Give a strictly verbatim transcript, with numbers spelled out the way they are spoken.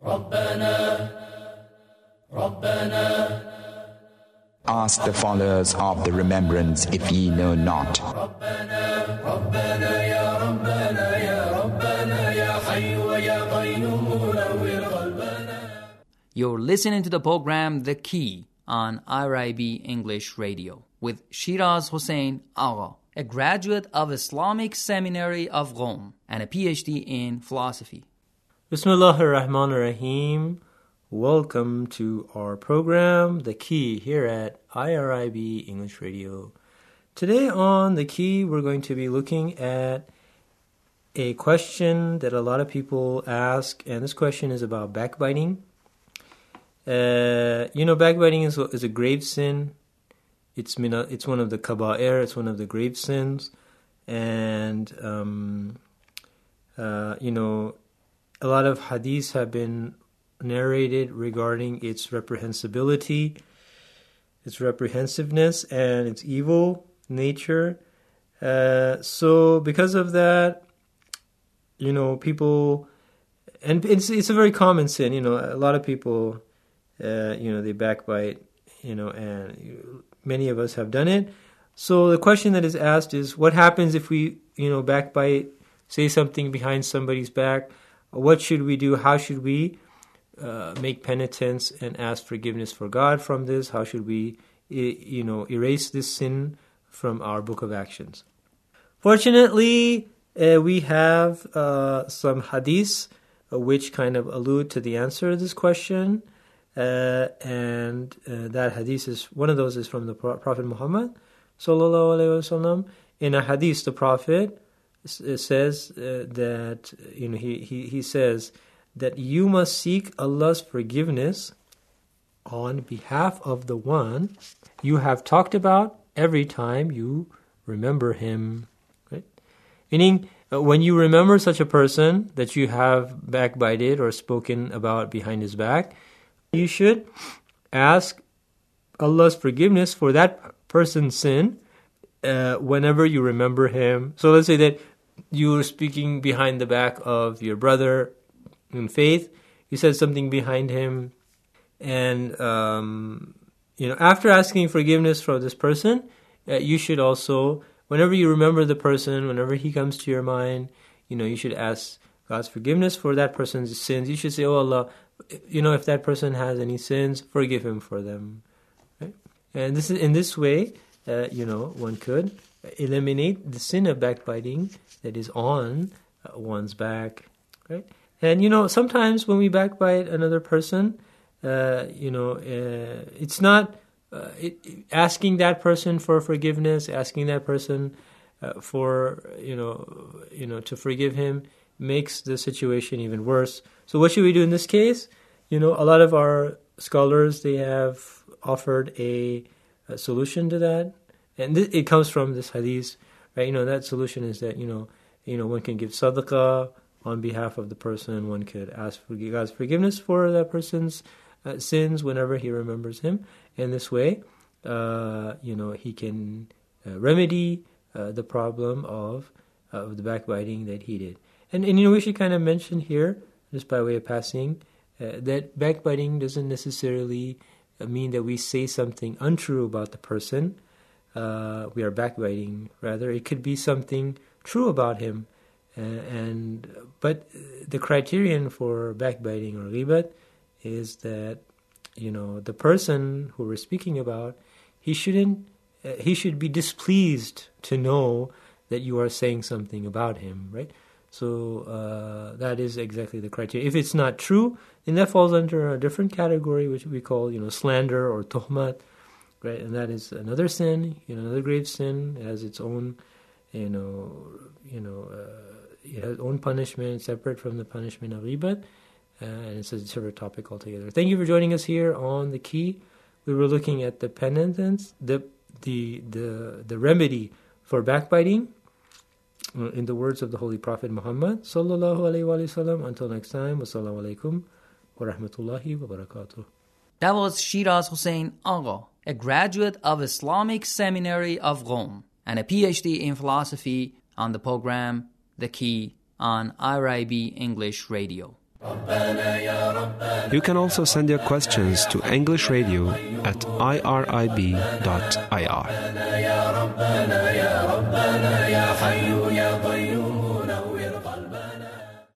Ask the followers of the remembrance if ye know not. You're listening to the program The Key on I R I B English Radio with Shiraz Hussain Agha, a graduate of Islamic Seminary of Rome and a P H D in philosophy. Bismillahir Rahmanir Rahim. Welcome to our program, The Key, here at I R I B English Radio. Today on The Key, we're going to be looking at a question that a lot of people ask, and this question is about backbiting. Uh, you know, backbiting is, is a grave sin. It's it's one of the kaba'ir, it's one of the grave sins. And, um, uh, you know, a lot of hadiths have been narrated regarding its reprehensibility, its reprehensiveness, and its evil nature. Uh, so because of that, you know, people, and it's it's a very common sin. You know, a lot of people, uh, you know, they backbite. You know, and many of us have done it. So the question that is asked is, what happens if we, you know, backbite, say something behind somebody's back? What should we do? How should we uh, make penitence and ask forgiveness for God from this? How should we, you know, erase this sin from our book of actions? Fortunately, uh, we have uh, some hadiths uh, which kind of allude to the answer to this question. Uh, and uh, that hadith is, one of those is from the Prophet Muhammad sallallahu alaihi wasallam. In a hadith, the Prophet says uh, that, you know, he, he, he says that you must seek Allah's forgiveness on behalf of the one you have talked about every time you remember him. Right? Meaning, uh, when you remember such a person that you have backbited or spoken about behind his back, you should ask Allah's forgiveness for that person's sin uh, whenever you remember him. So let's say that you were speaking behind the back of your brother in faith. You said something behind him, and um, you know, after asking forgiveness for this person, uh, you should also, whenever you remember the person, whenever he comes to your mind, you know, you should ask God's forgiveness for that person's sins. You should say, "Oh Allah, you know, if that person has any sins, forgive him for them." Right? And this is in this way, uh, you know, one could eliminate the sin of backbiting that is on uh, one's back, right? And, you know, sometimes when we backbite another person, uh, you know, uh, it's not uh, it, asking that person for forgiveness, asking that person uh, for, you know, you know, to forgive him makes the situation even worse. So what should we do in this case? You know, a lot of our scholars, they have offered a, a solution to that. And th- it comes from this hadith, right? You know, that solution is that, you know, you know, one can give sadaqah on behalf of the person. One could ask for God's forgiveness for that person's uh, sins whenever he remembers him. And this way, uh, you know, he can uh, remedy uh, the problem of, uh, of the backbiting that he did. And, and, you know, we should kind of mention here, just by way of passing, uh, that backbiting doesn't necessarily uh, mean that we say something untrue about the person. Uh, we are backbiting. Rather, it could be something true about him. Uh, and but the criterion for backbiting or ghibat is that, you know, the person who we're speaking about, he shouldn't, uh, he should be displeased to know that you are saying something about him, right? So uh, that is exactly the criteria. If it's not true, then that falls under a different category, which we call, you know, slander or tuhmat, right? And that is another sin, you know, another grave sin. It has its own, you know, you know, uh, it has its own punishment, separate from the punishment of ghibat, uh, and it's a separate topic altogether. Thank you for joining us here on The Key. We were looking at the penitence, the the the the remedy for backbiting, in the words of the Holy Prophet Muhammad sallallahu alaihi wasallam. Until next time, wassalamu alaikum wa rahmatullahi wa barakatuh. That was Shiraz Hussain Agha, a graduate of Islamic Seminary of Rome and a P H D in philosophy, on the program The Key on I R I B English Radio. ربنا يا You can also send your questions to English Radio at I R I B dot I R.